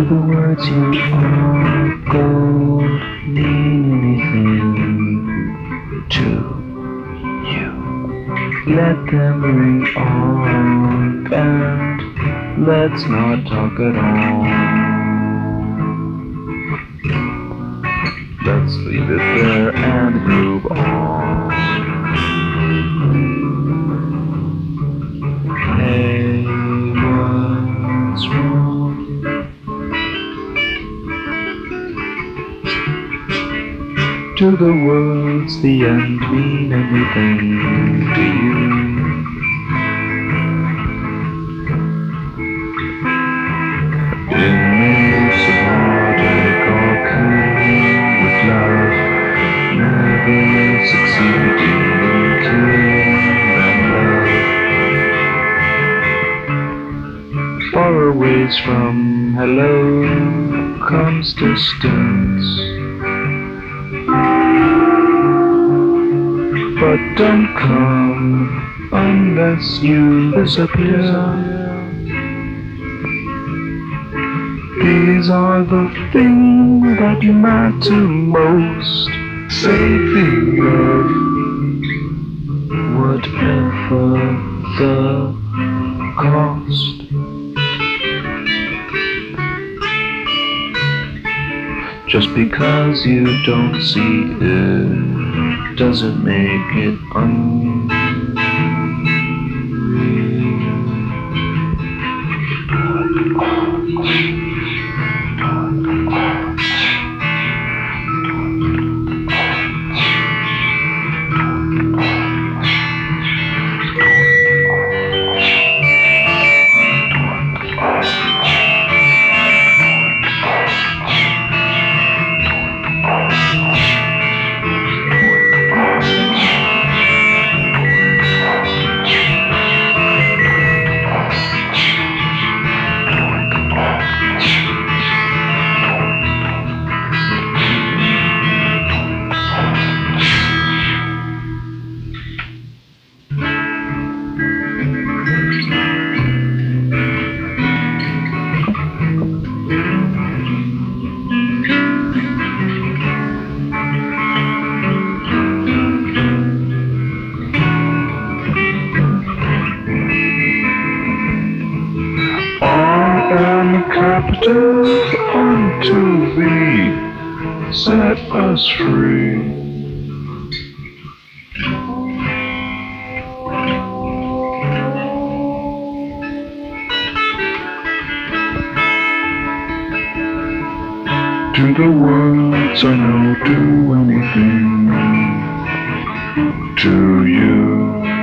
Do the words you are gold mean anything to you? Let them ring on, and let's not talk at all. Let's leave it there and move on. Hey, what's wrong? Do the words the end mean anything to you? In this heartache or killing with love, never succeeding in killing and love. Far away from hello comes distance. But don't come unless you disappear. These are the things that matter most. Saving love, whatever the cost. Just because you don't see it doesn't make it unreal. Captive unto thee, set us free. Do the words I know do anything to you?